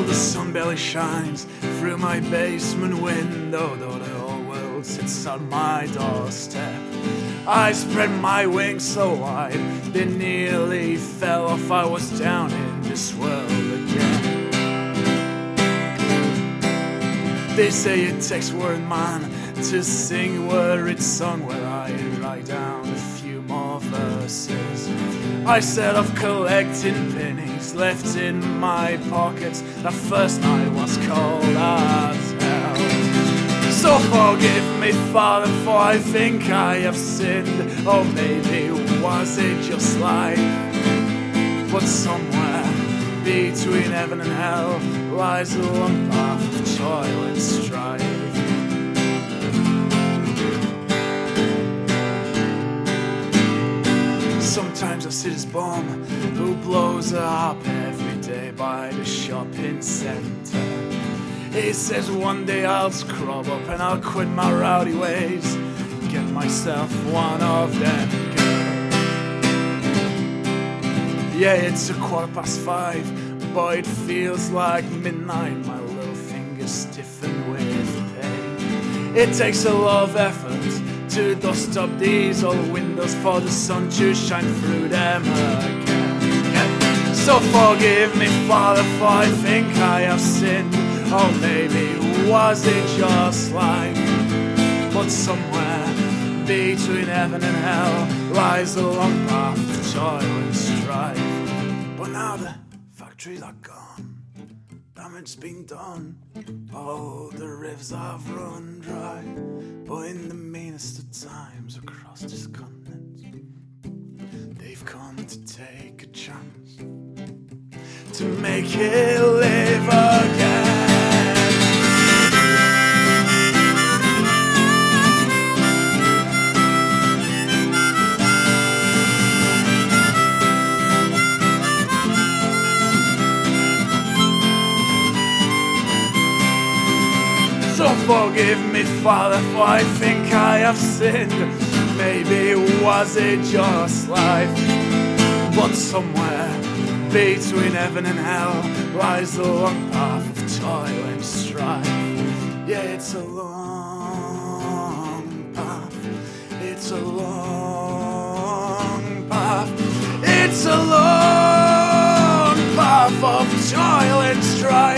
the sun barely shines through my basement window, though the whole world sits on my doorstep. I spread my wings so wide, they nearly fell off. I was down in this world again. They say it takes one man to sing worried song, where I write down a few more verses. I set off collecting pennies left in my pockets. That first night was cold as hell. So forgive me, Father, for I think I have sinned. Or maybe was it just life? But somewhere between heaven and hell lies a long path of toil and strife. Sometimes I see this bum who blows up every day by the shopping centre. He says one day I'll scrub up and I'll quit my rowdy ways, get myself one of them girls. Yeah, it's 5:15, but it feels like midnight. My little fingers stiffen with pain. It takes a lot of effort to dust up these old windows for the sun to shine through them again. So forgive me, Father, for I think I have sinned. Or maybe was it just life? But somewhere between heaven and hell lies a long path of toil and strife. But now the factories are gone, damage's been done, all the rivers have run dry. But in the meanest of times across this continent, they've come to take a chance to make it live again. So forgive me, Father, for I think I have sinned. Maybe was it just life? But somewhere between heaven and hell lies a long path of toil and strife. Yeah, it's a long path. It's a long path. It's a long path of toil and strife.